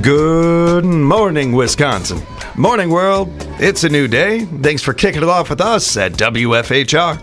Good morning, Wisconsin. Morning, world. It's a new day. Thanks for kicking it off with us at WFHR.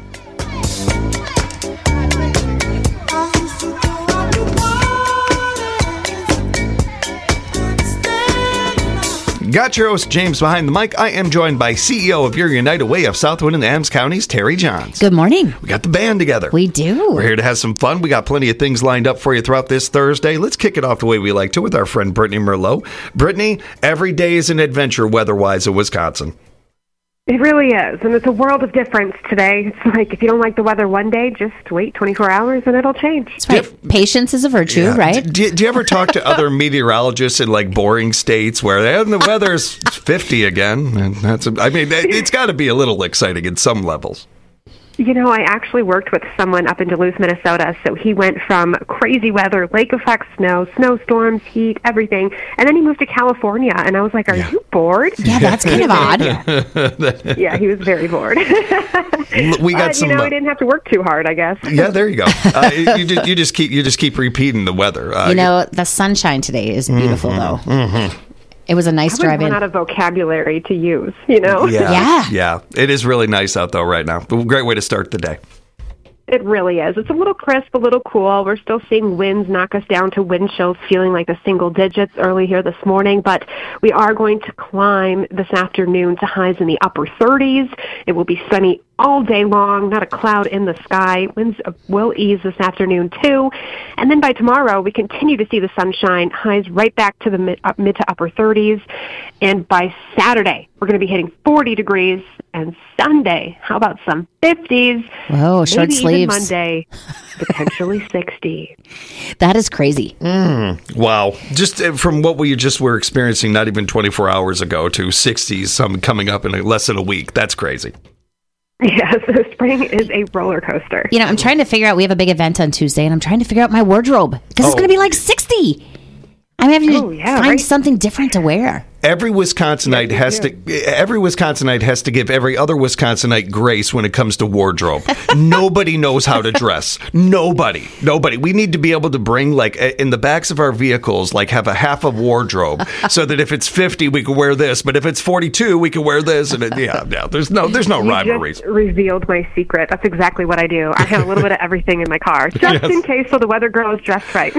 Got your host, James, behind the mic. I am joined by CEO of your United Way of Southwood and Adams Counties, Terry Johns. Good morning. We got the band together. We do. We're here to have some fun. We got plenty of things lined up for you throughout this Thursday. Let's kick it off the way we like to with our friend Brittany Merlot. Brittany, every day is an adventure weather-wise in Wisconsin. It really is, and it's a world of difference today. It's like if you don't like the weather one day, just wait 24 hours and it'll change. That's right. Patience is a virtue, right? Do you ever talk to other meteorologists in like boring states where the weather's 50 again? And it's got to be a little exciting in some levels. You know, I actually worked with someone up in Duluth, Minnesota, so he went from crazy weather, lake effect snow, snowstorms, heat, everything, and then he moved to California, and I was like, are you bored? Yeah, that's kind of odd. Yeah, he was very bored. We got some. He didn't have to work too hard, I guess. Yeah, there you go. You just keep repeating the weather. The sunshine today is beautiful, though. Mm-hmm. It was a nice drive in. I run out of vocabulary to use, you know? Yeah. It is really nice out, though, right now. Great way to start the day. It really is. It's a little crisp, a little cool. We're still seeing winds knock us down to wind chills, feeling like the single digits early here this morning, but we are going to climb this afternoon to highs in the upper 30s. It will be sunny all day long, not a cloud in the sky. Winds will ease this afternoon, too. And then by tomorrow, we continue to see the sunshine, highs right back to the mid to upper 30s. And by Saturday, we're going to be hitting 40 degrees. And Sunday, how about some 50s? Whoa, short maybe sleeves. Even Monday, potentially 60. That is crazy. Wow. Just from what we just were experiencing not even 24 hours ago to 60s, some coming up in less than a week. That's crazy. Yes, spring is a roller coaster. You know, I'm trying to figure out, we have a big event on Tuesday, and I'm trying to figure out my wardrobe, because it's going to be like 60. I'm having to find something different to wear. Every Wisconsinite has to give every other Wisconsinite grace when it comes to wardrobe. Nobody knows how to dress. Nobody. We need to be able to bring, like, in the backs of our vehicles, like, have a half a wardrobe so that if it's 50, we can wear this, but if it's 42, we can wear this. And there's no rhyme. You just revealed my secret. That's exactly what I do. I have a little bit of everything in my car, just in case, so the weather girl is dressed right.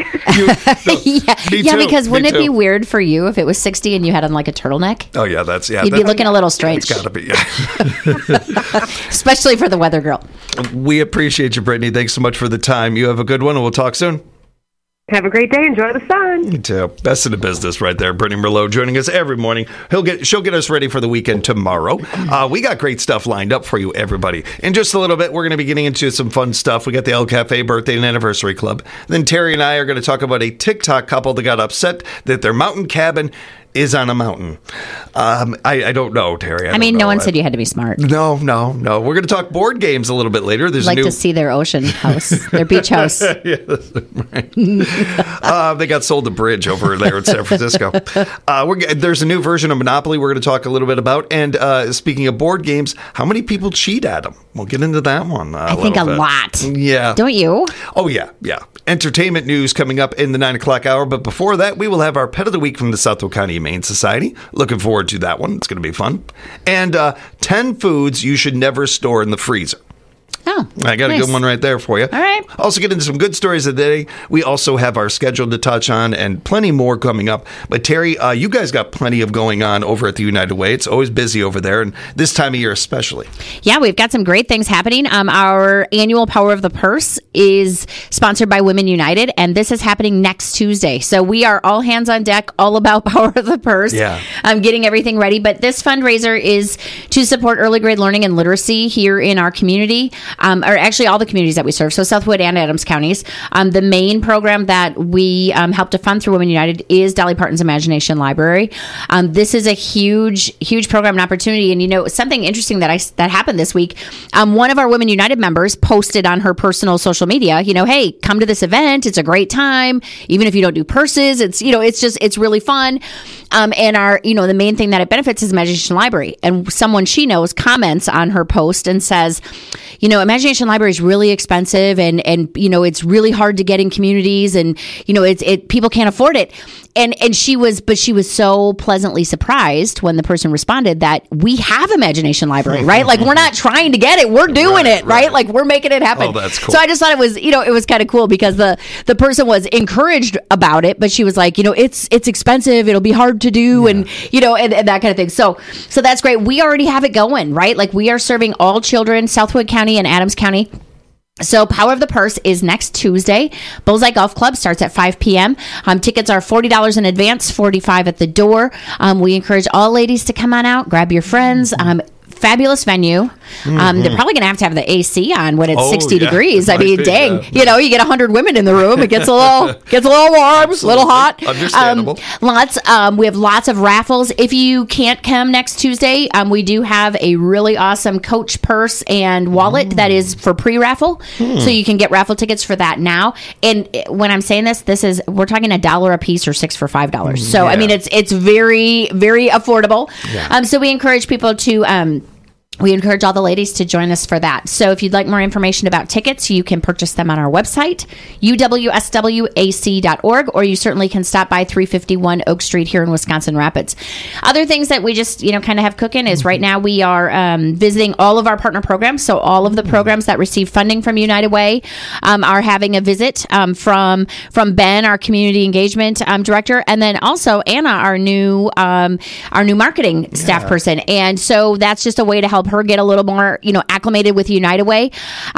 Because wouldn't it be weird for you if it was 60 and you had on like a turtleneck? Oh, yeah, you'd be looking a little strange. It's got to be, especially for the weather girl. We appreciate you, Brittany. Thanks so much for the time. You have a good one, and we'll talk soon. Have a great day. Enjoy the sun. You too. Best in the business right there. Brittany Merlot joining us every morning. She'll get us ready for the weekend tomorrow. We got great stuff lined up for you, everybody. In just a little bit, we're going to be getting into some fun stuff. We got the El Cafe Birthday and Anniversary Club. Then Terry and I are going to talk about a TikTok couple that got upset that their mountain cabin is on a mountain. I don't know, Terry. I mean, no one said you had to be smart. No. We're going to talk board games a little bit later. There's to see their ocean house, their beach house. Yes, right. They got sold a bridge over there in San Francisco. There's a new version of Monopoly we're going to talk a little bit about. And speaking of board games, how many people cheat at them? We'll get into that one. I think a lot. Yeah. Don't you? Oh, yeah. Entertainment news coming up in the 9 o'clock hour. But before that, we will have our Pet of the Week from the Southwood County Humane Society. Looking forward to that one. It's going to be fun. And 10 foods you should never store in the freezer. Oh, I got a good one right there for you. All right. Also get into some good stories of the day. We also have our schedule to touch on and plenty more coming up. But Terry, you guys got plenty of going on over at the United Way. It's always busy over there, and this time of year especially. Yeah, we've got some great things happening. Our annual Power of the Purse is sponsored by Women United, and this is happening next Tuesday. So we are all hands on deck, all about Power of the Purse. Yeah. Getting everything ready. But this fundraiser is to support early grade learning and literacy here in our community. Or actually all the communities that we serve, so Southwood and Adams counties. The main program that we help to fund through Women United is Dolly Parton's Imagination Library. This is a huge program and opportunity. And, you know, something interesting that happened this week, one of our Women United members posted on her personal social media, you know, hey, come to this event. It's a great time. Even if you don't do purses, it's really fun. And the main thing that it benefits is Imagination Library. And someone she knows comments on her post and says, you know, Imagination Library is really expensive and you know, it's really hard to get in communities and, you know, people can't afford it. And she was so pleasantly surprised when the person responded that we have Imagination Library, right? Like, we're not trying to get it, we're doing it, right? Like, we're making it happen. Oh, that's cool. So I just thought it was, it was kind of cool because the person was encouraged about it, but she was like, it's expensive, it'll be hard to do, and that kind of thing. So that's great. We already have it going, right? Like, we are serving all children, Southwood County and Adams County. So Power of the Purse is next Tuesday. Bullseye Golf Club starts at 5 p.m. Tickets are $40 in advance, $45 at the door. We encourage all ladies to come on out, grab your friends. Fabulous venue. They're probably going to have the AC on when it's 60 degrees. I mean, dang, you get 100 women in the room. It gets a little warm, a little hot. Understandable. We have lots of raffles. If you can't come next Tuesday, we do have a really awesome Coach purse and wallet that is for pre-raffle. So you can get raffle tickets for that now. And when I'm saying this we're talking $1 a piece or 6 for $5. So I mean, it's very, very affordable. Yeah. So we encourage people to we encourage all the ladies to join us for that. So if you'd like more information about tickets, you can purchase them on our website, uwswac.org, or you certainly can stop by 351 Oak Street here in Wisconsin Rapids. Other things that we just, kind of have cooking is right now we are visiting all of our partner programs. So all of the programs that receive funding from United Way are having a visit from Ben, our community engagement director, and then also Anna, our new marketing staff person. And so that's just a way to help her get a little more, acclimated with United Way.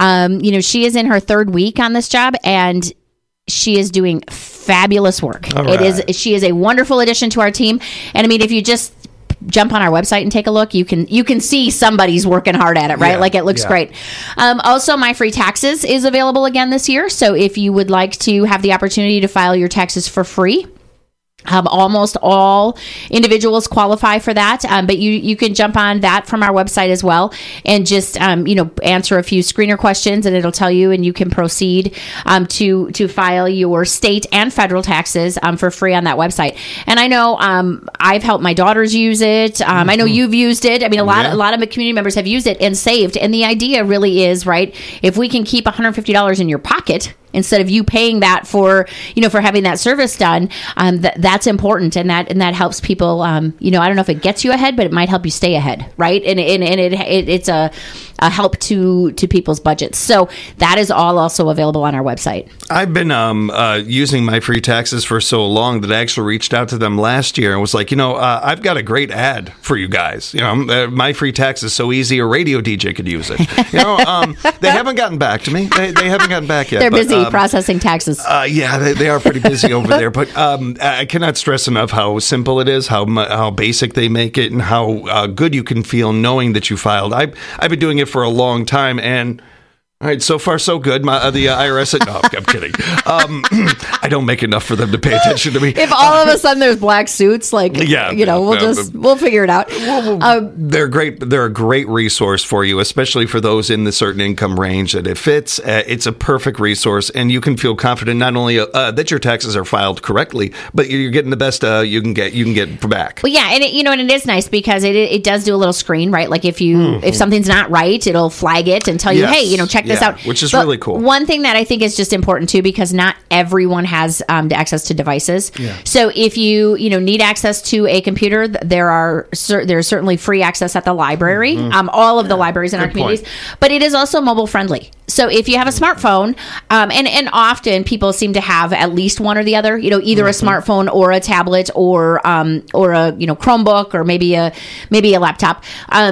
She is in her third week on this job, and she is doing fabulous work. Right. She is a wonderful addition to our team. And I mean, if you just jump on our website and take a look, you can see somebody's working hard at it, right? Like, it looks great. Also, My Free Taxes is available again this year. So if you would like to have the opportunity to file your taxes for free, almost all individuals qualify for that, but you can jump on that from our website as well and just answer a few screener questions, and it'll tell you, and you can proceed to file your state and federal taxes for free on that website. And I know I've helped my daughters use it. I know you've used it. I mean, a lot of community members have used it and saved. And the idea really is, right, if we can keep $150 in your pocket instead of you paying that for having that service done, that's important, and that helps people. I don't know if it gets you ahead, but it might help you stay ahead, right? And it's a help to people's budgets. So that is all also available on our website. I've been using My Free Taxes for so long that I actually reached out to them last year and was like, I've got a great ad for you guys. My Free Taxes, so easy a radio DJ could use it. They haven't gotten back to me. They haven't gotten back yet. They're busy processing taxes. They are pretty busy over there. But I cannot stress enough how simple it is, how basic they make it, and how good you can feel knowing that you filed. I've been doing it for a long time, and all right, so far so good. The IRS. No, I'm kidding. I don't make enough for them to pay attention to me. If all of a sudden there's black suits, we'll figure it out. They're great. They're a great resource for you, especially for those in the certain income range that it fits. It's a perfect resource, and you can feel confident not only that your taxes are filed correctly, but you're getting the best you can get back. Well, yeah, and it is nice because it does do a little screen, right? Like if something's not right, it'll flag it and tell you, hey, check this out, which is really cool. One thing that I think is just important too, because not everyone has access to devices. Yeah. So if you need access to a computer, there's certainly free access at the library, all of the libraries in our communities. But it is also mobile friendly. So if you have a smartphone, and often people seem to have at least one or the other, either a smartphone or a tablet or a Chromebook or maybe a laptop.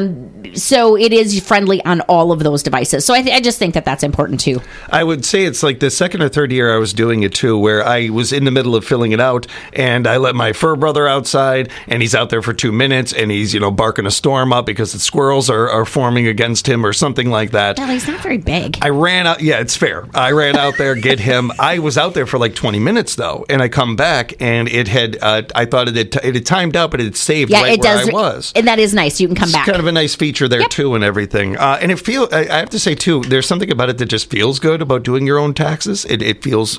So it is friendly on all of those devices. So I just think that that's important too. I would say it's like the second or third year I was doing it too, where I was in the middle of filling it out, and I let my fur brother outside, and he's out there for 2 minutes, and he's barking a storm up because the squirrels are forming against him or something like that. Well, he's not very big. I ran out. Yeah, it's fair. I ran out there, get him. I was out there for like 20 minutes though, and I come back, and it had. I thought it had timed out, but it had saved right where I was. And that is nice. You can come back. It's kind of a nice feature there too, and everything. And I have to say too, there's something about it that just feels good about doing your own taxes. It feels,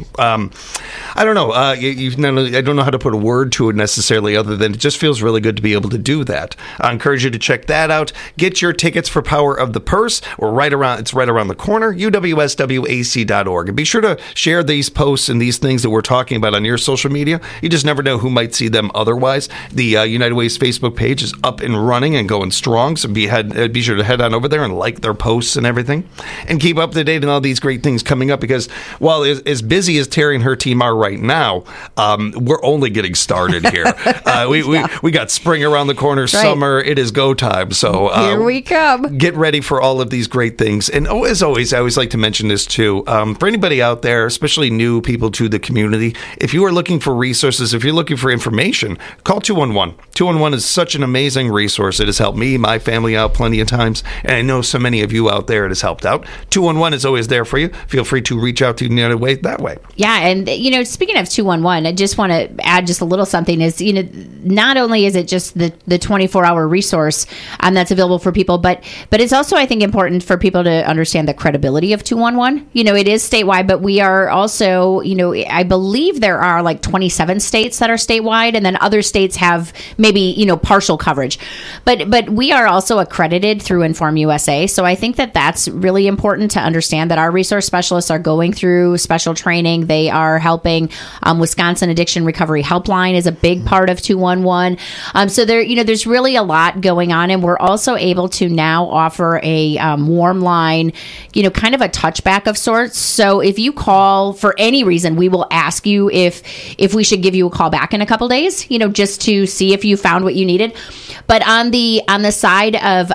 I don't know. I don't know how to put a word to it necessarily, other than it just feels really good to be able to do that. I encourage you to check that out. Get your tickets for Power of the Purse. It's right around around the corner, uwswac.org. And be sure to share these posts and these things that we're talking about on your social media. You just never know who might see them otherwise. The United Way's Facebook page is up and running and going strong, so be sure to head on over there and like their posts and everything. And keep up to date on all these great things coming up, because while as busy as Terry and her team are right now, we're only getting started here. We got spring around the corner, summer, it is go time. So here we come. Get ready for all of these great things. And as always, I always like to mention this too. For anybody out there, especially new people to the community, if you are looking for resources, if you're looking for information, call 211. 211 is such an amazing resource. It has helped me, my family out plenty of times. And I know so many of you out there it has helped out. 211 is always there for you. Feel free to reach out to United Way that way. Yeah. And, speaking of 211, I just want to add just a little something is, not only is it just the 24-hour resource that's available for people, but it's also, I think, important for people to understand the credibility of 211. It is statewide, but we are also, I believe there are like 27 states that are statewide, and then other states have maybe, partial coverage. But we are also accredited through Inform USA. So I think that that's really important to understand, that our resource specialists are going through special training. They are helping. Wisconsin Addiction Recovery Helpline is a big part of 211. So there's really a lot going on, and we're also able to now offer a warm line, kind of a touchback of sorts. So if you call for any reason, we will ask you if we should give you a call back in a couple days, just to see if you found what you needed. But on the side of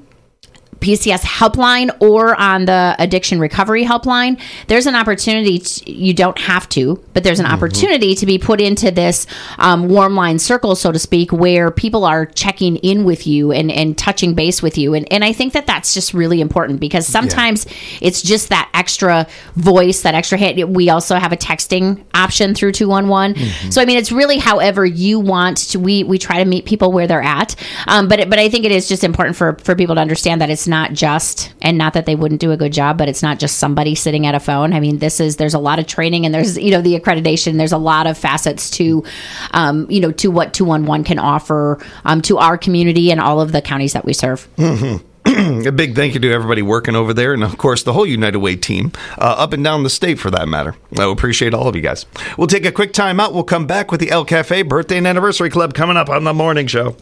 PCS helpline or on the addiction recovery helpline, there's an opportunity you don't have to, but there's an opportunity to be put into this warm line circle, so to speak, where people are checking in with you and touching base with you. And I think that that's just really important, because sometimes it's just that extra voice, that extra hit. We also have a texting option through 211. So, it's really however you want to, we try to meet people where they're at. But I think it is just important for people to understand that it's not just, and not that they wouldn't do a good job, but it's not just somebody sitting at a phone. There's a lot of training, and there's, the accreditation. There's a lot of facets to, to what 211 can offer to our community and all of the counties that we serve. A big thank you to everybody working over there, and of course the whole United Way team up and down the state, for that matter. I appreciate all of you guys. We'll take a quick time out. We'll come back with the El Cafe Birthday and Anniversary Club coming up on the morning show.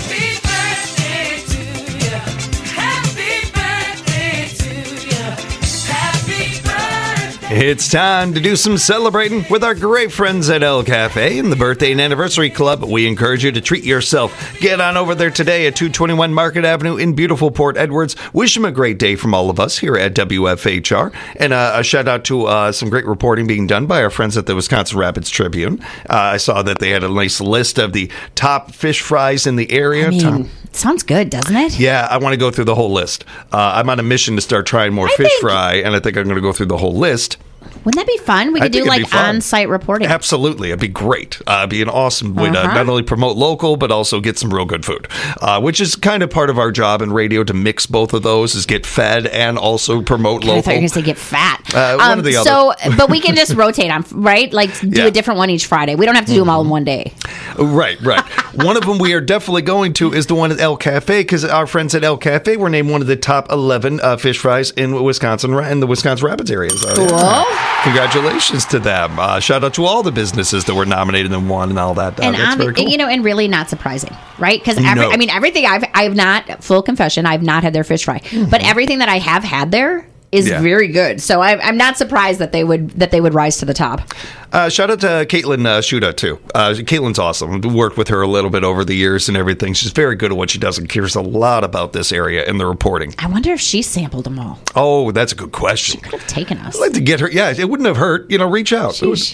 It's time to do some celebrating with our great friends at El Cafe and the Birthday and Anniversary Club. We encourage you to treat yourself. Get on over there today at 221 Market Avenue in beautiful Port Edwards. Wish them a great day from all of us here at WFHR. And a shout out to some great reporting being done by our friends at the Wisconsin Rapids Tribune. I saw that they had a nice list of the top fish fries in the area. Sounds good, doesn't it? Yeah, I want to go through the whole list. I'm on a mission to start trying more fish fry, and I think I'm going to go through the whole list. Wouldn't that be fun? We could do like on-site reporting. Absolutely. It'd be great. It'd be an awesome way to not only promote local, but also get some real good food, which is kind of part of our job in radio, to mix both of those, is get fed and also promote local. I thought you were going to say get fat. One or the other. But we can just rotate on, right? Like do a different one each Friday. We don't have to do them all in one day. Right. One of them we are definitely going to is the one at El Cafe, because our friends at El Cafe were named one of the top 11 fish fries in Wisconsin, in the Wisconsin Rapids area. So, cool. Congratulations to them. Shout out to all the businesses that were nominated and won and all that. And that's very cool. And really not surprising, right? Because everything I've not, full confession, I've not had their fish fry, but everything that I have had there is very good. So I'm not surprised that they would rise to the top. Shout out to Caitlin Shuda, too. Caitlin's awesome. Worked with her a little bit over the years and everything. She's very good at what she does and cares a lot about this area and the reporting. I wonder if she sampled them all. Oh, that's a good question. She could have taken us. I'd like to get her. Yeah, it wouldn't have hurt. Reach out.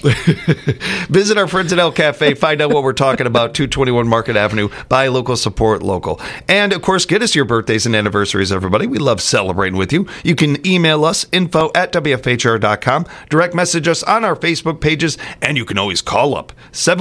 Visit our friends at El Cafe. Find out what we're talking about. 221 Market Avenue. Buy local, support local. And, of course, get us your birthdays and anniversaries, everybody. We love celebrating with you. You can email us, info@wfhr.com. Direct message us on our Facebook pages. And you can always call up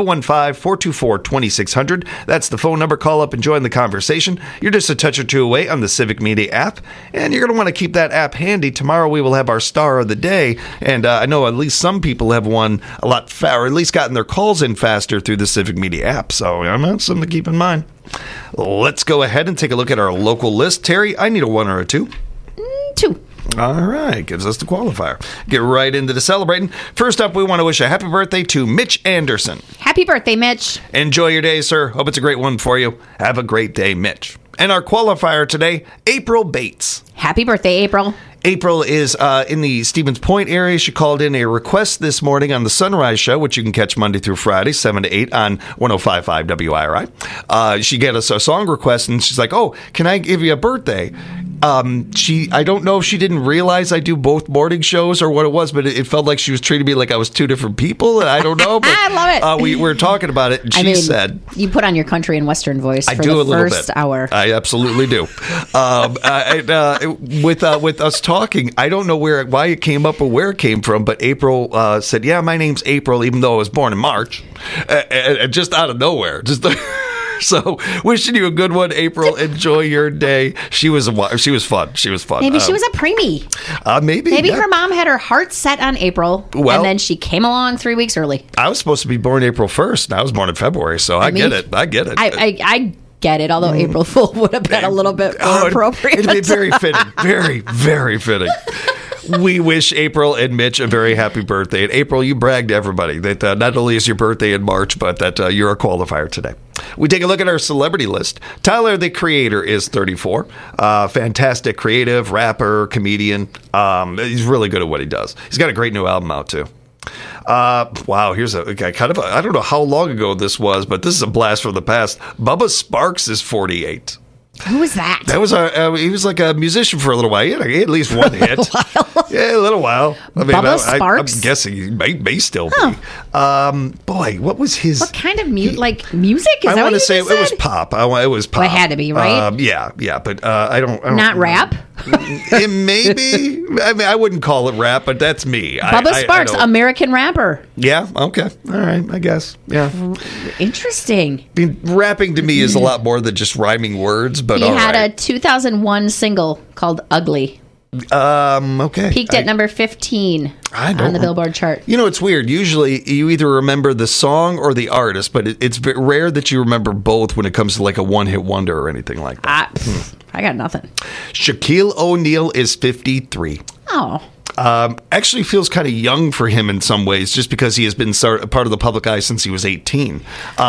715-424-2600. That's the phone number. Call up and join the conversation. You're just a touch or two away on the Civic Media app, and you're going to want to keep that app handy. Tomorrow we will have our star of the day, and I know at least some people have won a lot faster, or at least gotten their calls in faster through the Civic Media app. So that's something to keep in mind. Let's go ahead and take a look at our local list. Terry, I need a one or a two. Two. All right, gives us the qualifier. Get right into the celebrating. First up, we want to wish a happy birthday to Mitch Anderson. Happy birthday, Mitch. Enjoy your day, sir. Hope it's a great one for you. Have a great day, Mitch. And our qualifier today, April Bates. Happy birthday, April. April is in the Stevens Point area. She called in a request this morning on the Sunrise Show, which you can catch Monday through Friday, 7 to 8 on 105.5 WIRI. She gave us a song request, and she's like, oh, can I give you a birthday? I don't know if she didn't realize I do both morning shows or what it was, but it felt like she was treating me like I was two different people, and I don't know. But, I love it. We were talking about it, and she said... You put on your country and western voice I for do the a little first bit. hour. I absolutely do. With us talking, I don't know why it came up or where it came from, but April said, yeah, my name's April, even though I was born in March. And just out of nowhere. So, wishing you a good one, April. Enjoy your day. She was fun. She was fun. Maybe she was a preemie. Maybe her mom had her heart set on April, and then she came along 3 weeks early. I was supposed to be born April 1st, and I was born in February, so I get it. I get it. I get it, although April Fool would have been a little bit more appropriate. It'd be very fitting. Very, very fitting. We wish April and Mitch a very happy birthday. And April, you bragged to everybody that not only is your birthday in March, but that you're a qualifier today. We take a look at our celebrity list. Tyler, the Creator, is 34. Fantastic creative, rapper, comedian. He's really good at what he does. He's got a great new album out, too. Wow, here's a guy I don't know how long ago this was, but this is a blast from the past. Bubba Sparks is 48. Who was that? That was he was like a musician for a little while. He had at least one hit. Yeah, a little while. I mean, Bubba Sparks? I'm guessing he may still be. Boy, what was his... What kind of music? Is I that want what to you say just said? it was pop. It was pop. Well, it had to be, right? Yeah, but I don't... Not rap? It may be. I mean, I wouldn't call it rap, but that's me. Bubba Sparks, American rapper. Yeah, okay. All right, I guess. Yeah. Interesting. I mean, rapping to me is a lot more than just rhyming words, but he had a 2001 single called Ugly. Okay. Peaked at number 15 on the Billboard chart. You know, it's weird. Usually you either remember the song or the artist, but it's rare that you remember both when it comes to like a one-hit wonder or anything like that. I got nothing. Shaquille O'Neal is 53. Oh. Actually feels kind of young for him in some ways, just because he has been part of the public eye since he was 18.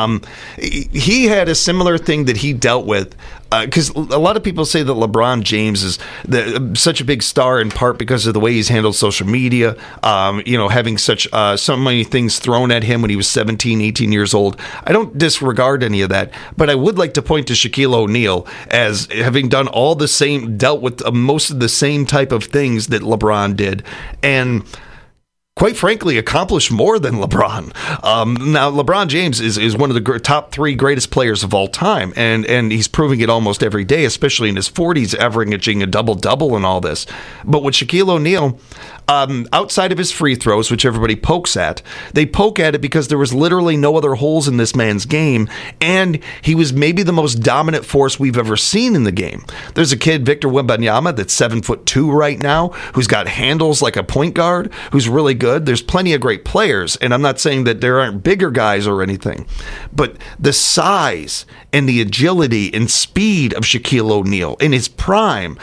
He had a similar thing that he dealt with, because a lot of people say that LeBron James is such a big star in part because of the way he's handled social media, having so many things thrown at him when he was 17, 18 years old. I don't disregard any of that, but I would like to point to Shaquille O'Neal as having done dealt with most of the same type of things that LeBron did, and quite frankly, accomplished more than LeBron. Now, LeBron James is one of the top three greatest players of all time, and he's proving it almost every day, especially in his 40s, averaging a double-double and all this. But with Shaquille O'Neal, outside of his free throws, which everybody pokes at, they poke at it because there was literally no other holes in this man's game, and he was maybe the most dominant force we've ever seen in the game. There's a kid, Victor Wembanyama, that's 7'2" right now, who's got handles like a point guard, who's really good. There's plenty of great players, and I'm not saying that there aren't bigger guys or anything, but the size and the agility and speed of Shaquille O'Neal in his prime,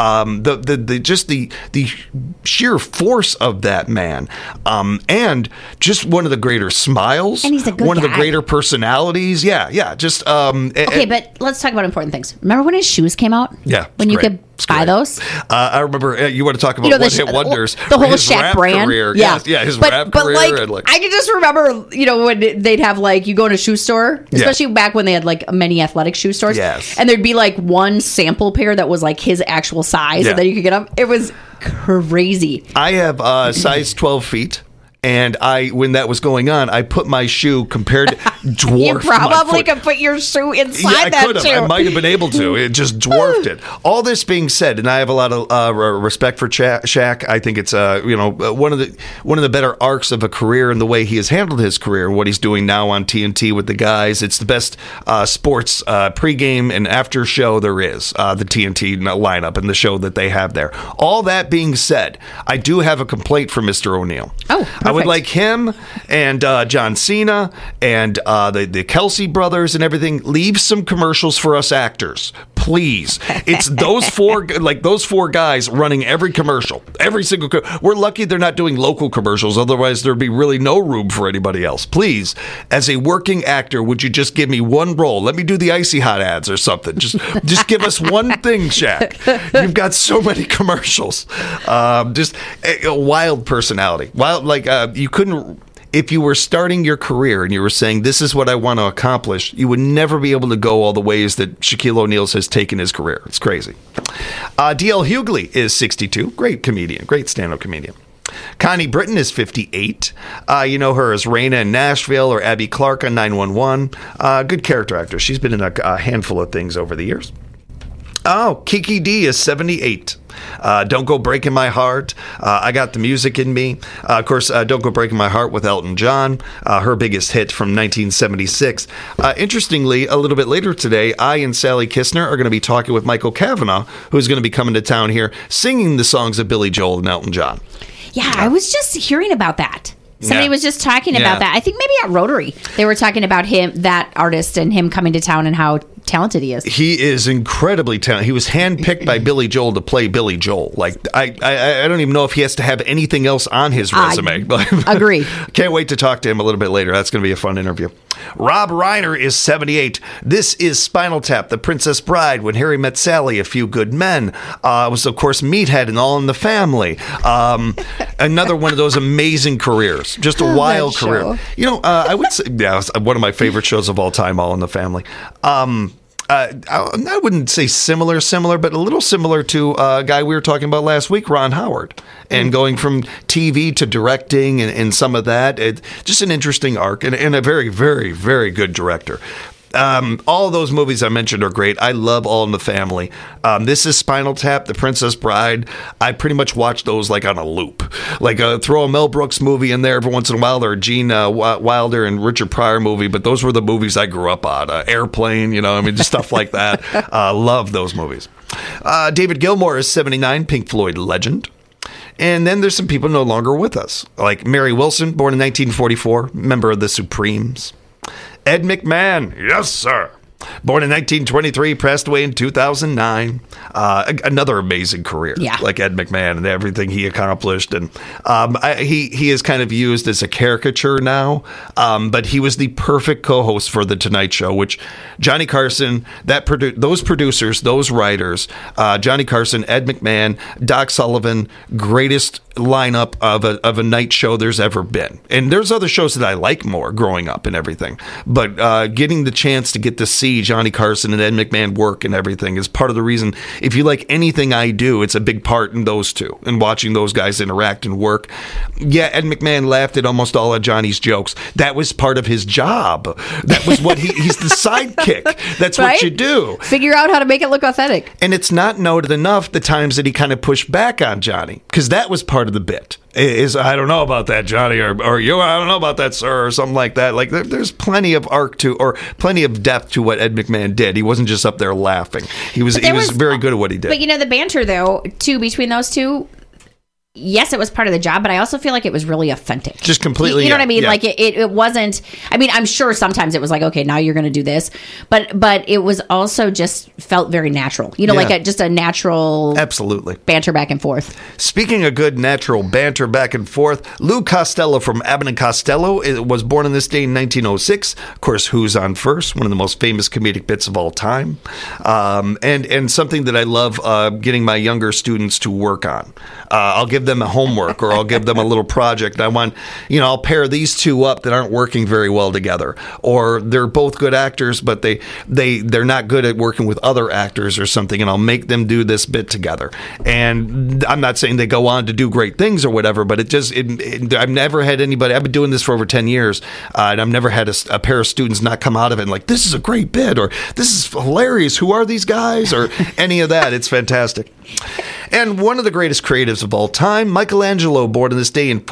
the sheer force of that man, and just one of the greater smiles, and he's a good one guy. of the greater personalities. Okay, but let's talk about important things. Remember when his shoes came out? Yeah, when you could buy those. I remember you want to talk about one-hit wonders. The whole his Shaq rap brand. Career. Yeah, his rap career. I can just remember, when they'd have you go in a shoe store, especially back when they had many athletic shoe stores. Yes. And there'd be one sample pair that was his actual size, and then you could get them. It was crazy. I have size 12 feet. And when that was going on, I put my shoe compared to dwarf. You probably could put your shoe inside that shoe. I might have been able to. It just dwarfed it. All this being said, and I have a lot of respect for Shaq. I think it's one of the better arcs of a career in the way he has handled his career and what he's doing now on TNT with the guys. It's the best sports pregame and after show there is. The TNT lineup and the show that they have there. All that being said, I do have a complaint for Mr. O'Neal. Oh, perfect. I would like him and John Cena and the Kelsey brothers and everything. Leave some commercials for us actors. Please. It's those four guys running every commercial, every single. We're lucky they're not doing local commercials. Otherwise, there'd be really no room for anybody else. Please, as a working actor, would you just give me one role? Let me do the Icy Hot ads or something. Just give us one thing, Shaq. You've got so many commercials. Just a wild personality. You couldn't. If you were starting your career and you were saying, this is what I want to accomplish, you would never be able to go all the ways that Shaquille O'Neal has taken his career. It's crazy. D.L. Hughley is 62. Great comedian. Great stand-up comedian. Connie Britton is 58. You know her as Raina in Nashville or Abby Clark on 911. Good character actor. She's been in a handful of things over the years. Oh, Kiki D is 78. Don't Go Breaking My Heart. I Got the Music in Me. Of course, Don't Go Breaking My Heart with Elton John, her biggest hit from 1976. Interestingly, a little bit later today, I and Sally Kistner are going to be talking with Michael Cavanaugh, who's going to be coming to town here singing the songs of Billy Joel and Elton John. Yeah, I was just hearing about that. Somebody was just talking about that. I think maybe at Rotary, they were talking about him, that artist, and him coming to town and how talented he is. He is incredibly talented. He was handpicked by Billy Joel to play Billy Joel. Like, I don't even know if he has to have anything else on his resume. Agree. Can't wait to talk to him a little bit later. That's going to be a fun interview. Rob Reiner is 78. This is Spinal Tap, The Princess Bride, When Harry Met Sally, A Few Good Men. It was, of course, Meathead and All in the Family. Another one of those amazing careers. Just a wild career. You know, I would say, one of my favorite shows of all time, All in the Family. I wouldn't say similar, but a little similar to a guy we were talking about last week, Ron Howard, and going from TV to directing and some of that. Just an interesting arc and a very, very, very good director. All of those movies I mentioned are great. I love All in the Family. This is Spinal Tap, The Princess Bride. I pretty much watch those like on a loop. Like throw a Mel Brooks movie in there every once in a while, or a Gene Wilder and Richard Pryor movie, but those were the movies I grew up on. Airplane, just stuff like that. Love those movies. David Gilmour is 79, Pink Floyd legend. And then there's some people no longer with us, like Mary Wilson, born in 1944, member of the Supremes. Ed McMahon, yes, sir. Born in 1923, passed away in 2009. Another amazing career, like Ed McMahon and everything he accomplished. And he is kind of used as a caricature now, but he was the perfect co-host for The Tonight Show, which Johnny Carson, those producers, those writers, Johnny Carson, Ed McMahon, Doc Sullivan, greatest lineup of a night show there's ever been. And there's other shows that I like more growing up and everything, but getting the chance to get to see Johnny Carson and Ed McMahon work and everything is part of the reason. If you like anything I do, it's a big part in those two and watching those guys interact and work. Yeah, Ed McMahon laughed at almost all of Johnny's jokes. That was part of his job. That was what he's the sidekick. That's right? What you do. Figure out how to make it look authentic. And it's not noted enough the times that he kind of pushed back on Johnny, because that was part of the bit. I don't know about that, Johnny, or you, I don't know about that, sir, or something like that. Like there's plenty of arc to, or plenty of depth to what Ed McMahon did. He wasn't just up there laughing. He was very good at what he did. But the banter though, too, between those two. Yes, it was part of the job, but I also feel like it was really authentic. Just completely. You know what I mean? Yeah. Like it wasn't. I mean, I'm sure sometimes it was like, okay, now you're going to do this, but it was also just felt very natural. Like just a natural, absolutely banter back and forth. Speaking of good natural banter back and forth, Lou Costello from Abbott and Costello was born on this day in 1906. Of course, Who's on First, one of the most famous comedic bits of all time, and something that I love getting my younger students to work on. I'll give them a homework, or I'll give them a little project. I want, I'll pair these two up that aren't working very well together, or they're both good actors, but they're not good at working with other actors or something, and I'll make them do this bit together. And I'm not saying they go on to do great things or whatever, but I've never had anybody, I've been doing this for over 10 years, and I've never had a pair of students not come out of it and like, this is a great bit, or this is hilarious, who are these guys, or any of that. It's fantastic. And one of the greatest creatives of all time time, Michelangelo, born on this day in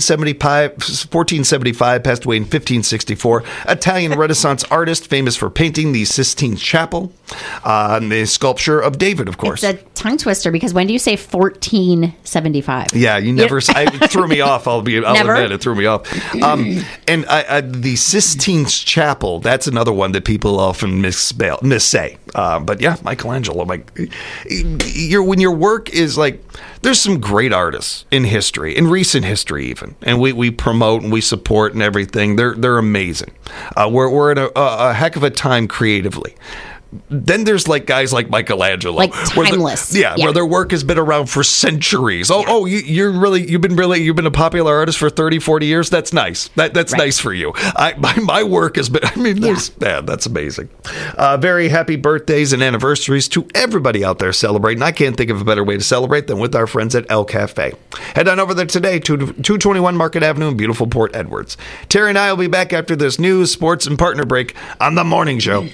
1475, passed away in 1564. Italian Renaissance artist, famous for painting the Sistine Chapel, the sculpture of David, of course. It's a tongue twister because when do you say 1475? Yeah, you never. It threw me off. I'll admit it threw me off. And the Sistine Chapel. That's another one that people often missay. But yeah, Michelangelo. When your work is like, there's some great artists in history, in recent history even, and we promote and we support and everything. They're amazing. We're in a heck of a time creatively. Then there's like guys like Michelangelo, like timeless, where their work has been around for centuries. You've been a popular artist for 30, 40 years. That's nice. That's nice for you. My work has been. That's amazing. Very happy birthdays and anniversaries to everybody out there celebrating. I can't think of a better way to celebrate than with our friends at El Cafe. Head on over there today to 221 Market Avenue in beautiful Port Edwards. Terry and I will be back after this news, sports, and partner break on The Morning Show.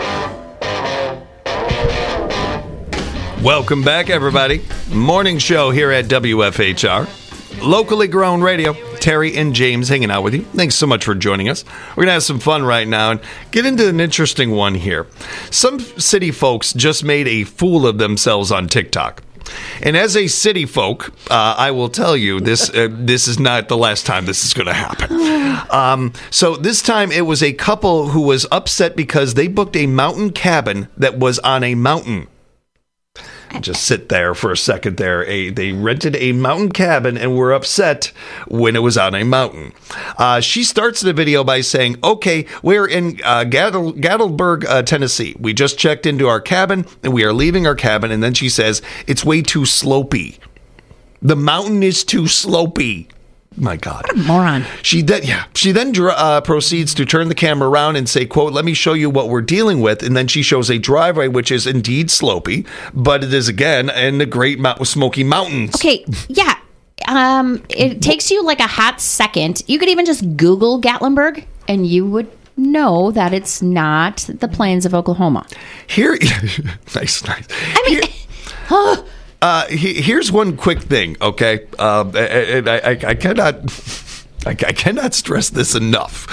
Welcome back, everybody. Morning show here at WFHR. Locally grown radio. Terry and James hanging out with you. Thanks so much for joining us. We're going to have some fun right now and get into an interesting one here. Some city folks just made a fool of themselves on TikTok. And as a city folk, I will tell you this is not the last time this is going to happen. So this time it was a couple who was upset because they booked a mountain cabin that was on a mountain. Just sit there for a second there. They rented a mountain cabin and were upset when it was on a mountain. She starts the video by saying, okay, we're in Gatlinburg, Tennessee. We just checked into our cabin and we are leaving our cabin. And then she says, it's way too slopey. The mountain is too slopey. My God. What a moron. She then proceeds to turn the camera around and say, quote, let me show you what we're dealing with. And then she shows a driveway, which is indeed slopey, but it is, again, in the Great Smoky Mountains. Okay, yeah. It takes you like a hot second. You could even just Google Gatlinburg, and you would know that it's not the plains of Oklahoma. Here, nice. I mean... Here's one quick thing, okay? I cannot stress this enough.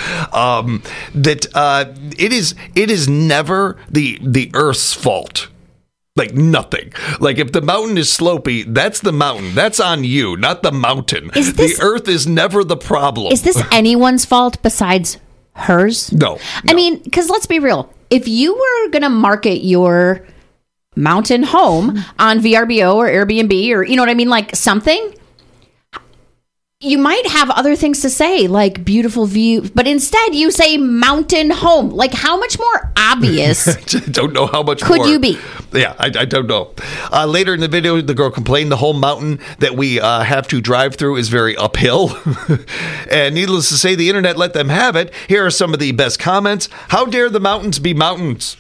That it is never the Earth's fault. Like nothing. Like if the mountain is slopey, that's the mountain. That's on you, not the mountain. The Earth is never the problem. Is this anyone's fault besides hers? No. I mean, because let's be real. If you were going to market your mountain home on VRBO or Airbnb or, you know what I mean, like something, you might have other things to say, like beautiful view, but instead you say mountain home. Like how much more obvious I don't know how much could more. You be? Yeah, I don't know. Later in the video, the girl complained the whole mountain that we have to drive through is very uphill. And needless to say, the internet let them have it. Here are some of the best comments. How dare the mountains be mountains?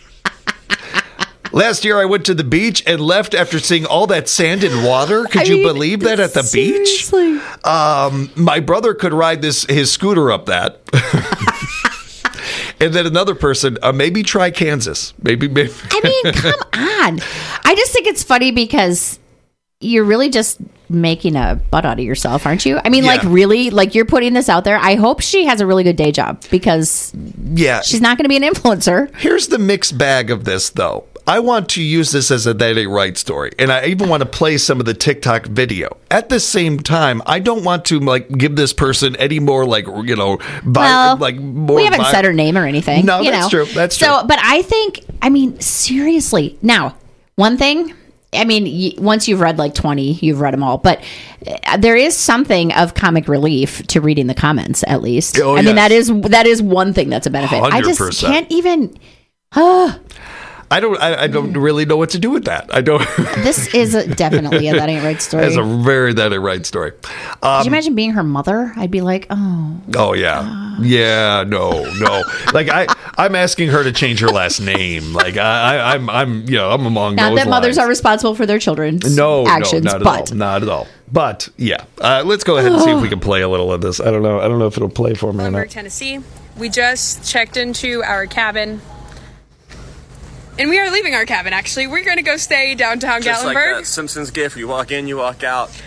Last year, I went to the beach and left after seeing all that sand and water. Could you believe that at the seriously? Beach? My brother could ride his scooter up that. And then another person, maybe try Kansas. Maybe. I mean, come on. I just think it's funny because you're really just making a butt out of yourself, aren't you? I mean, like really, like you're putting this out there. I hope she has a really good day job because she's not going to be an influencer. Here's the mixed bag of this, though. I want to use this as a That Ain't Right story, and I even want to play some of the TikTok video. At the same time, I don't want to like give this person any more like more. We haven't said her name or anything. No, that's true. That's true. So, but I think, I mean, seriously. Now, one thing. I mean, once you've read like 20, you've read them all. But there is something of comic relief to reading the comments, at least. Oh, I mean, that is one thing that's a benefit. 100%. I just can't even. I don't really know what to do with that. I don't. This is definitely a That Ain't Right story. It's a very That Ain't Right story. Could you imagine being her mother? I'd be like, oh. Oh yeah, yeah. No. Like I'm asking her to change her last name. Like I'm among not those that mothers lines. are responsible for their children's actions, not at all. But yeah, let's go ahead and see if we can play a little of this. I don't know if it'll play for me or not. Tennessee. We just checked into our cabin. And we are leaving our cabin, actually. We're going to go stay downtown Just Gatlinburg. like that Simpsons gif. You walk in, you walk out.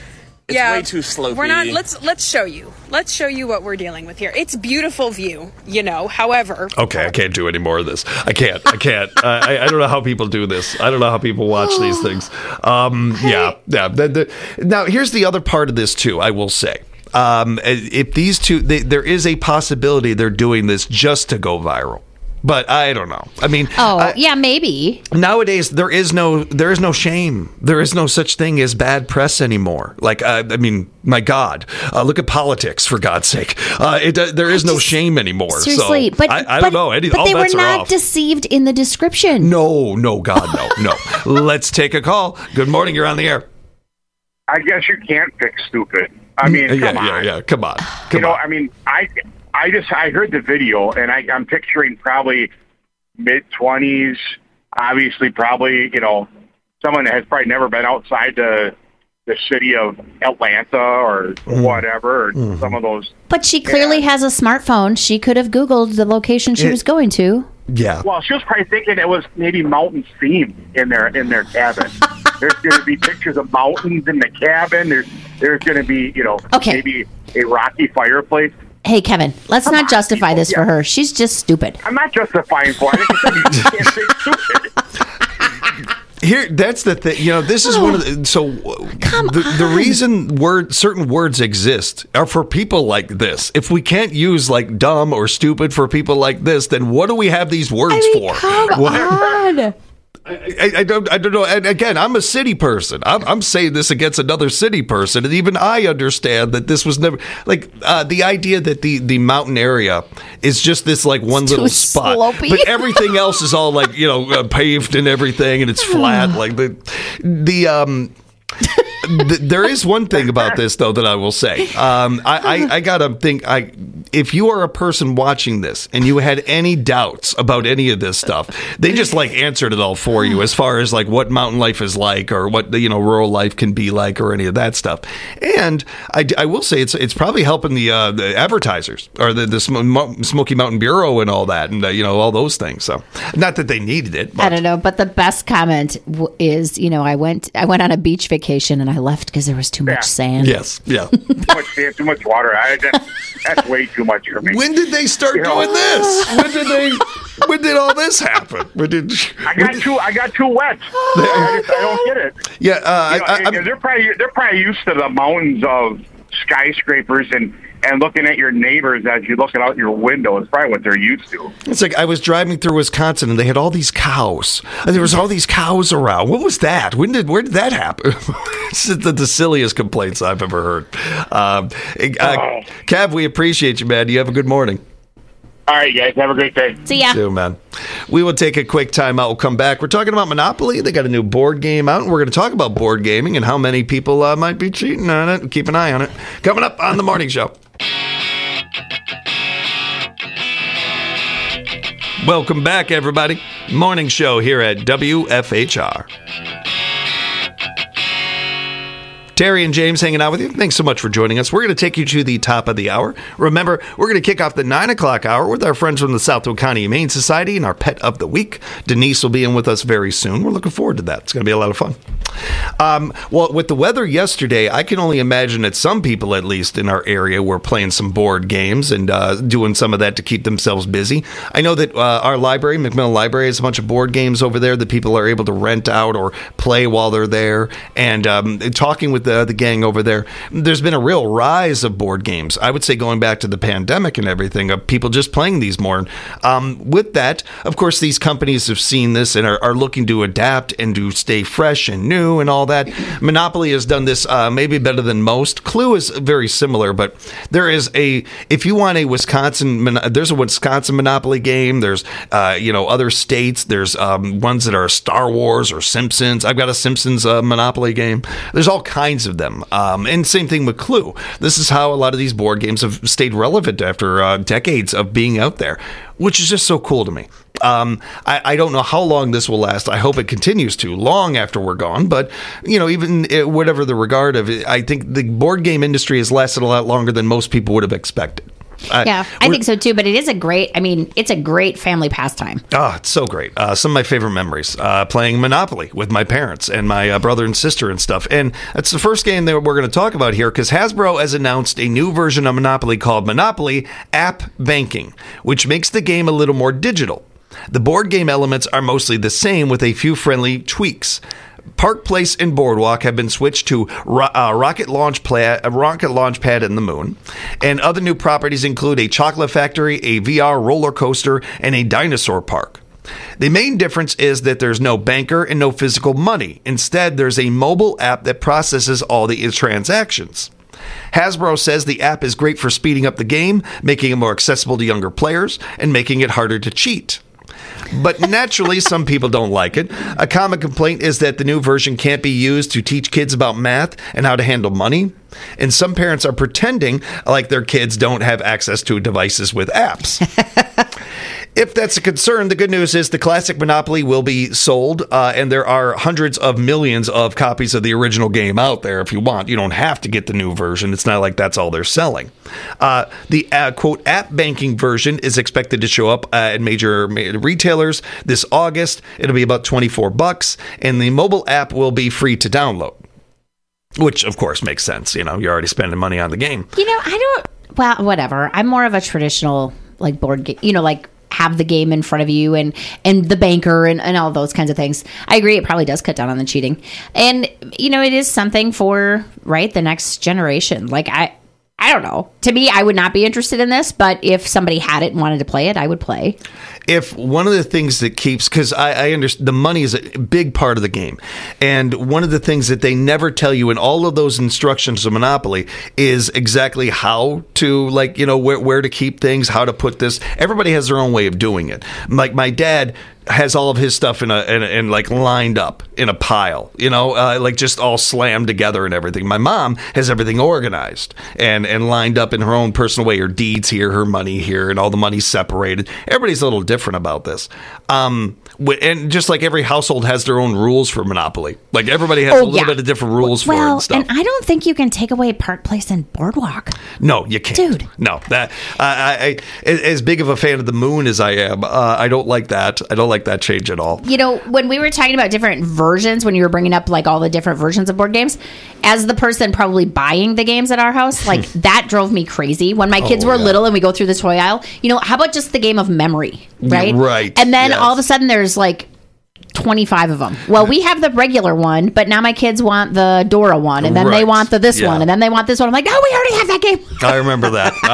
It's way too slopey. We're not. Let's show you. Let's show you what we're dealing with here. It's beautiful view, However, okay, I can't do any more of this. I can't. I don't know how people do this. I don't know how people watch these things. Yeah. Now, here's the other part of this too. I will say, if these two, there is a possibility they're doing this just to go viral. But I don't know. I mean, yeah, maybe. Nowadays, there is no shame. There is no such thing as bad press anymore. Like, I mean, my God, look at politics, for God's sake. There is no shame anymore. Seriously, so but I don't know. But all they were bets are not off. deceived in the description. No, God, no. Let's take a call. Good morning. You're on the air. I guess you can't fix stupid. I mean, come on. Yeah. Come on. I mean, I heard the video, and I'm picturing probably mid-20s, obviously probably, someone that has probably never been outside the city of Atlanta or whatever, or some of those. But she clearly has a smartphone. She could have Googled the location she was going to. Yeah. Well, she was probably thinking it was maybe mountains themed in their cabin. There's going to be pictures of mountains in the cabin. There's going to be, maybe a rocky fireplace. Hey, Kevin, let's not justify this for her. She's just stupid. I'm not justifying for it. You can't say stupid. Here, that's the thing. This is one of the. So, the reason certain words exist are for people like this. If we can't use like dumb or stupid for people like this, then what do we have these words for? Come on. I don't know. And again, I'm a city person. I'm saying this against another city person, and even I understand that this was never like the idea that the mountain area is just this like one little spot, slopey. but everything else is all like paved and everything, and it's flat. Like there is one thing about this though that I will say. I gotta think. If you are a person watching this and you had any doubts about any of this stuff, they just like answered it all for you as far as like what mountain life is like or what rural life can be like or any of that stuff. And I will say it's probably helping the advertisers or the Smoky Mountain Bureau and all that and all those things. So not that they needed it. But. I don't know, but the best comment is I went on a beach vacation and I left because there was too much sand. Yes, yeah. Too much sand, too much water. That's way too much for me. When did they start doing this? When did all this happen? I got too wet. I don't get it. Yeah, they're probably used to the mountains of skyscrapers and looking at your neighbors as you look out your window. It's probably what they're used to. It's like I was driving through Wisconsin and they had all these cows. And there was all these cows around. What was that? Where did that happen? It's the silliest complaints I've ever heard. Cav, we appreciate you, man. You have a good morning. All right, guys. Have a great day. See ya. See you, man. We will take a quick time out. We'll come back. We're talking about Monopoly. They got a new board game out, and we're going to talk about board gaming and how many people might be cheating on it. Keep an eye on it. Coming up on The Morning Show. Welcome back, everybody. Morning Show here at WFHR. Terry and James hanging out with you. Thanks so much for joining us. We're going to take you to the top of the hour. Remember, we're going to kick off the 9 o'clock hour with our friends from the Southwood County Humane Society and our Pet of the Week. Denise will be in with us very soon. We're looking forward to that. It's going to be a lot of fun. Well, with the weather yesterday, I can only imagine that some people, at least in our area, were playing some board games and doing some of that to keep themselves busy. I know that our library, McMillan Library, has a bunch of board games over there that people are able to rent out or play while they're there. And talking with the gang over there, there's been a real rise of board games. I would say going back to the pandemic and everything, of people just playing these more. With that, of course, these companies have seen this and are looking to adapt and to stay fresh and new and all that. Monopoly has done this maybe better than most. Clue is very similar, but there is if you want there's a Wisconsin Monopoly game. There's other states. There's ones that are Star Wars or Simpsons. I've got a Simpsons Monopoly game. There's all kinds of them. And same thing with Clue. This is how a lot of these board games have stayed relevant after decades of being out there, which is just so cool to me. I don't know how long this will last. I hope it continues to long after we're gone. But, even whatever the regard of it, I think the board game industry has lasted a lot longer than most people would have expected. I think so too. But it is it's a great family pastime. Oh, it's so great. Some of my favorite memories, playing Monopoly with my parents and my brother and sister and stuff. And that's the first game that we're going to talk about here, because Hasbro has announced a new version of Monopoly called Monopoly App Banking, which makes the game a little more digital. The board game elements are mostly the same with a few friendly tweaks. Park Place and Boardwalk have been switched to Rocket Launch Pad in the Moon. And other new properties include a chocolate factory, a VR roller coaster, and a dinosaur park. The main difference is that there's no banker and no physical money. Instead, there's a mobile app that processes all the transactions. Hasbro says the app is great for speeding up the game, making it more accessible to younger players, and making it harder to cheat. But naturally, some people don't like it. A common complaint is that the new version can't be used to teach kids about math and how to handle money. And some parents are pretending like their kids don't have access to devices with apps. If that's a concern, the good news is the classic Monopoly will be sold, and there are hundreds of millions of copies of the original game out there if you want. You don't have to get the new version. It's not like that's all they're selling. The quote, app banking version is expected to show up at major retailers this August. It'll be about $24, and the mobile app will be free to download, which, of course, makes sense. You know, you're already spending money on the game. Well, whatever. I'm more of a traditional, board game, have the game in front of you and the banker and all those kinds of things. I agree. It probably does cut down on the cheating. And, it is something for, the next generation. I don't know. To me, I would not be interested in this, but if somebody had it and wanted to play it, I would play. If one of the things that keeps, because I understand the money is a big part of the game, and one of the things that they never tell you in all of those instructions of Monopoly is exactly how to, where to keep things, how to put this. Everybody has their own way of doing it. Like my dad has all of his stuff in lined up in a pile, just all slammed together and everything. My mom has everything organized and lined up in her own personal way. Her deeds here, her money here, and all the money separated. Everybody's a little different about this. And just like every household has their own rules for Monopoly. Like everybody has a little bit of different rules for it and stuff. And I don't think you can take away Park Place and Boardwalk. No, you can't. Dude. No, that I as big of a fan of the Moon as I am, I don't like that. I don't like that change at all. When we were talking about different versions, when you were bringing up all the different versions of board games, as the person probably buying the games at our house, that drove me crazy. When my kids were little and we go through the toy aisle, how about just the game of memory, right? Right. And then all of a sudden there's 25 of them. Well, we have the regular one, but now my kids want the Dora one, and then they want this one, and then they want this one. I'm like, no, we already have that game. I remember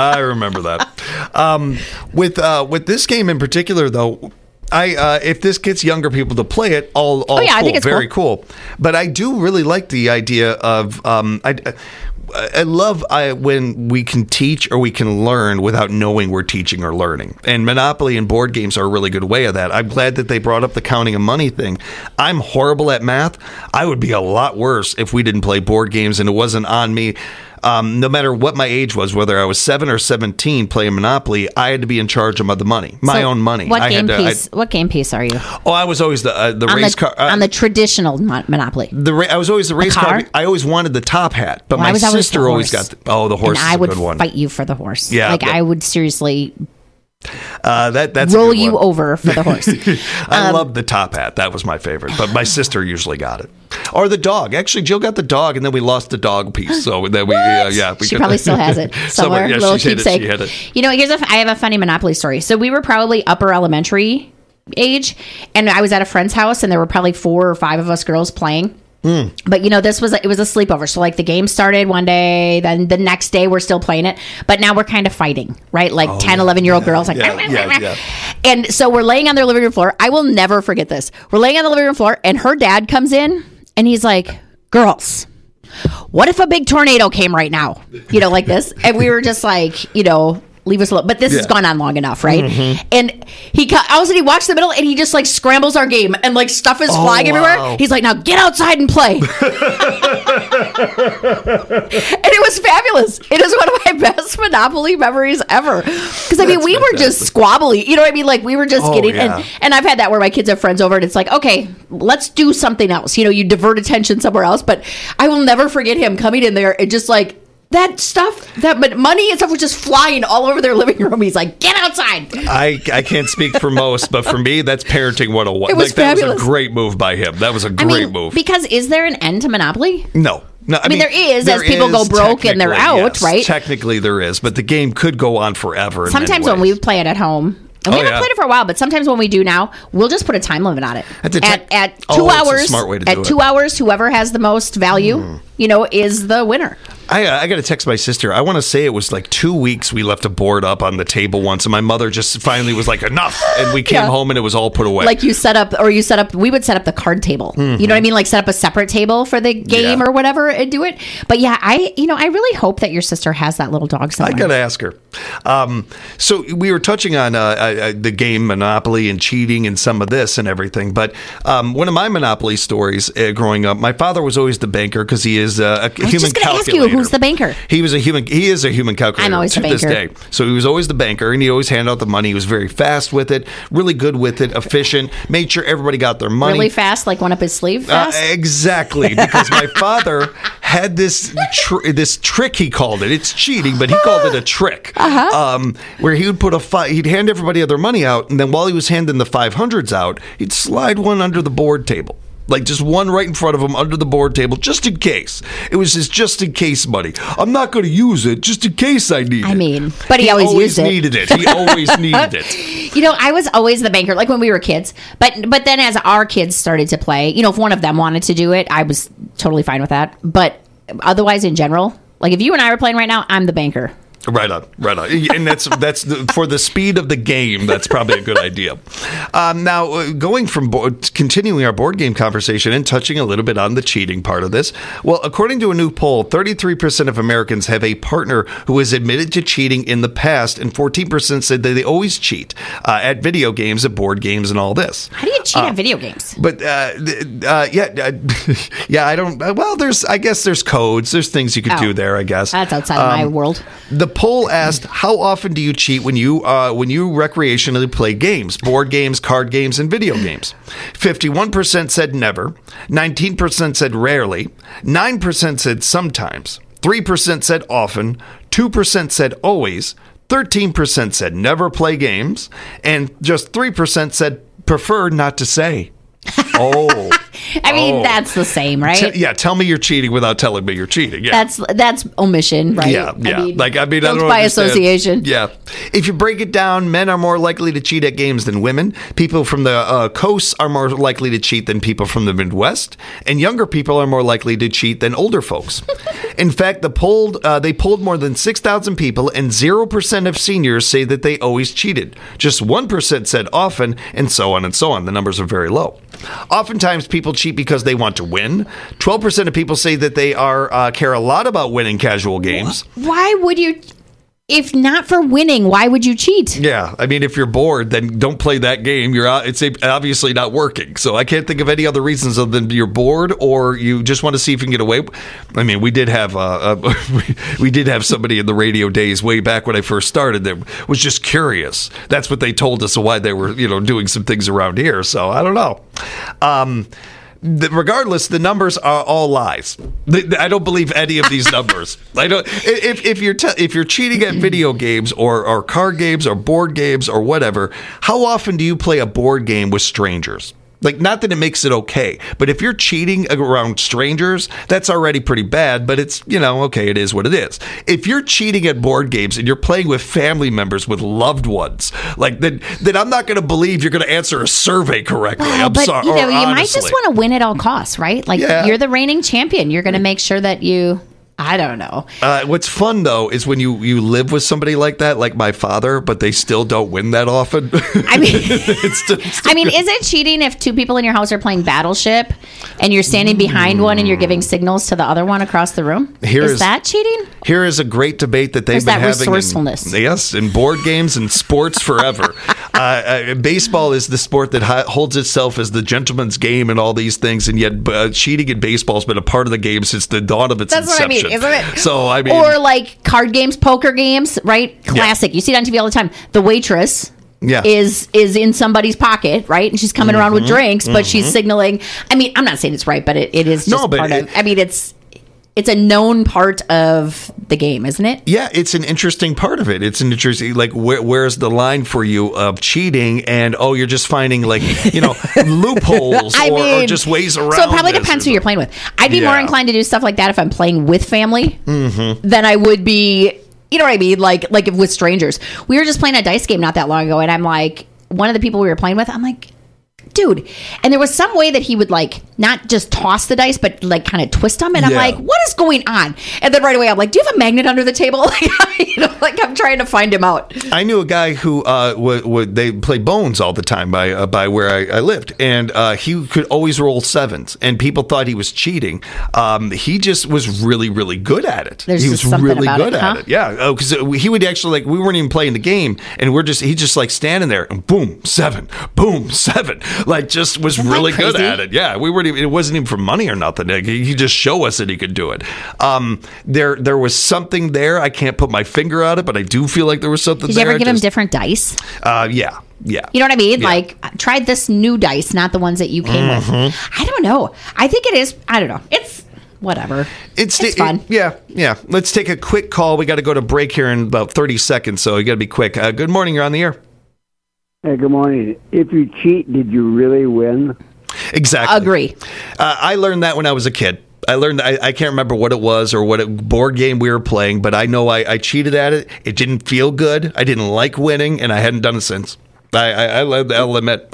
that. With this game in particular, though, if this gets younger people to play it, all cool. I think it's very cool. But I do really like the idea of I love when we can teach or we can learn without knowing we're teaching or learning. And Monopoly and board games are a really good way of that. I'm glad that they brought up the counting of money thing. I'm horrible at math. I would be a lot worse if we didn't play board games and it wasn't on me. No matter what my age was, whether I was 7 or 17 playing Monopoly, I had to be in charge of the money, my own money. What game piece are you? Oh, I was always the race car. On the traditional Monopoly. I was always the race car. I always wanted the top hat, but my sister always got the horse. And I would fight you for the horse. Yeah, I would seriously that's roll you over for the horse. I loved the top hat. That was my favorite, but my sister usually got it. Or the dog. Actually, Jill got the dog, and then we lost the dog piece. So then she probably still has it somewhere. Yeah, little she keepsake. Had it. I have a funny Monopoly story. So we were probably upper elementary age, and I was at a friend's house, and there were probably 4 or 5 of us girls playing. But it was a sleepover. So the game started one day, then the next day we're still playing it. But now we're kind of fighting, right? 10, 11-year-old girls And so we're laying on their living room floor. I will never forget this. We're laying on the living room floor and her dad comes in and he's like, girls, what if a big tornado came right now? Like this. And we were just leave us alone. But this has gone on long enough, right? Mm-hmm. And all of a sudden he walks to the middle and he just scrambles our game and stuff is flying everywhere. He's like, now get outside and play. And it was fabulous. It is one of my best Monopoly memories ever. Because we were just squabbly. You know what I mean? We were just getting and I've had that where my kids have friends over and it's okay, let's do something else. You divert attention somewhere else. But I will never forget him coming in there and just that stuff, but money and stuff was just flying all over their living room. He's like, get outside. I can't speak for most, but for me, that's parenting 101. It was That fabulous. was a great move by him. That was a great move. Because is there an end to Monopoly? No. No, I mean, there is, as people go broke and they're out, yes, right? Technically, there is, but the game could go on forever. in Sometimes many when ways. we play it at home, and we haven't played it for a while, but sometimes when we do now, we'll just put a time limit on it. At 2 hours, it's a smart way to do at it. 2 hours, whoever has the most value, is the winner. I got to text my sister. I want to say it was like 2 weeks we left a board up on the table once, and my mother just finally was like, enough. And we came home and it was all put away. Like we would set up the card table. You know what I mean? Like set up a separate table for the game or whatever and do it. But yeah, I really hope that your sister has that little dog somewhere. I got to ask her. So we were touching on the game Monopoly and cheating and some of this and everything. But one of my Monopoly stories growing up, my father was always the banker because he is a human calculator. Ask you, who's the banker? He is a human calculator. I'm always to the this banker. day. So he was always the banker, and he always handed out the money. He was very fast with it, really good with it, efficient, made sure everybody got their money. Really fast, like one up his sleeve fast? Exactly, because my father had this trick, he called it. It's cheating, but he called it a trick. Where he would he'd hand everybody their money out, and then while he was handing the 500s out, he'd slide one under the board table. Like just one right in front of him under the board table, just in case. It was his just in case money. I'm not going to use it, just in case I need it. I mean, but he always used it. Needed it. He always needed it. I was always the banker, like when we were kids. But then as our kids started to play, if one of them wanted to do it, I was totally fine with that. But otherwise, in general, like if you and I were playing right now, I'm the banker. Right on. And that's for the speed of the game, that's probably a good idea. Now, going from continuing our board game conversation and touching a little bit on the cheating part of this. Well, according to a new poll, 33% of Americans have a partner who has admitted to cheating in the past, and 14% said that they always cheat at video games, at board games, and all this. How do you cheat at video games? But I don't. Well, I guess there's codes. There's things you could do there. I guess that's outside of my world. The poll asked, how often do you cheat when you recreationally play games, board games, card games, and video games? 51% said never, 19% said rarely, 9% said sometimes, 3% said often, 2% said always, 13% said never play games, and just 3% said prefer not to say. Oh. I mean, that's the same, right? Tell me you're cheating without telling me you're cheating. Yeah. That's omission, right? Yeah. I don't by understand. association. Yeah. If you break it down, men are more likely to cheat at games than women. People from the coasts are more likely to cheat than people from the Midwest, and younger people are more likely to cheat than older folks. In fact, they polled more than 6,000 people, and 0% of seniors say that they always cheated. Just 1% said often, and so on and so on. The numbers are very low. Oftentimes, people cheat because they want to win. 12% of people say that they care a lot about winning casual games. Why would you? If not for winning, why would you cheat? Yeah, I mean, if you're bored, then don't play that game. You're out. It's obviously not working. So I can't think of any other reasons other than you're bored or you just want to see if you can get away. I mean, we did have somebody in the radio days way back when I first started that was just curious. That's what they told us why they were doing some things around here. So I don't know. Regardless, the numbers are all lies. I don't believe any of these numbers. I don't. If you're cheating at video games or card games or board games or whatever, how often do you play a board game with strangers? Like, not that it makes it okay, but if you're cheating around strangers, that's already pretty bad, but it's, okay, it is what it is. If you're cheating at board games and you're playing with family members, with loved ones, like, then I'm not going to believe you're going to answer a survey correctly. Well, I'm sorry. You might just want to win at all costs, right? Like, you're the reigning champion. You're going to make sure that you... I don't know. What's fun, though, is when you live with somebody like that, like my father, but they still don't win that often. I mean, is it cheating if two people in your house are playing Battleship and you're standing behind one and you're giving signals to the other one across the room? Is that cheating? Here is a great debate that they've been having. Resourcefulness? Yes, in board games and sports forever. Baseball is the sport that holds itself as the gentleman's game and all these things, and yet cheating in baseball has been a part of the game since the dawn of its inception. What I mean. Isn't it? So I mean, or like card games, poker games, right? Classic. You see it on TV all the time. The waitress is in somebody's pocket, right? And she's coming around with drinks, but she's signaling. I mean, I'm not saying it's right, but it is just part of. I mean, it's it's a known part of the game, isn't it? Yeah, it's an interesting part of it. It's an interesting, like, where's the line for you of cheating and, you're just finding, like, loopholes or just ways around. So it probably depends who you're playing with. I'd be more inclined to do stuff like that if I'm playing with family than I would be, you know what I mean? Like if with strangers. We were just playing a dice game not that long ago, and I'm like, one of the people we were playing with, I'm like, dude. And there was some way that he would like not just toss the dice, but like kind of twist them. And I'm like, what is going on? And then right away, I'm like, do you have a magnet under the table? Like I'm trying to find him out. I knew a guy who they play bones all the time by where I lived, and he could always roll sevens, and people thought he was cheating. He just was really, really good at it. He was really good at it. Yeah, because he would actually we weren't even playing the game, and he's just like standing there and boom, 7, boom, 7. Like, just was really good at it. Yeah, we weren't even, it wasn't even for money or nothing. He just showed us that he could do it. There was something there. I can't put my finger on it, but I do feel like there was something there. Did you ever give him different dice? Yeah. You know what I mean? Yeah. Like, try this new dice, not the ones that you came with. I don't know. I think it is. I don't know. It's whatever. It's fun. Yeah. Let's take a quick call. We got to go to break here in about 30 seconds, so you got to be quick. Good morning. You're on the air. Hey, good morning. If you cheat, did you really win? Exactly. Agree. I learned that when I was a kid. I can't remember what it was or what board game we were playing, but I know I cheated at it. It didn't feel good. I didn't like winning, and I hadn't done it since. I'll admit,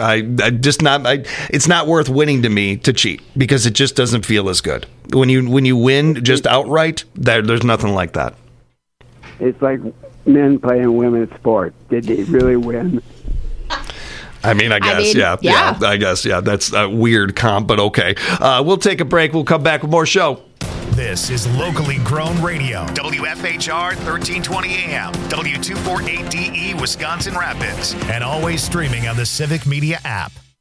it's not worth winning to me to cheat because it just doesn't feel as good. When you win just outright, there's nothing like that. It's like men playing women's sport. Did they really win? I guess, yeah. I guess, yeah. That's a weird comp, but okay. We'll take a break. We'll come back with more show. This is locally grown radio. WFHR 1320 AM, W248DE, Wisconsin Rapids, and always streaming on the Civic Media app.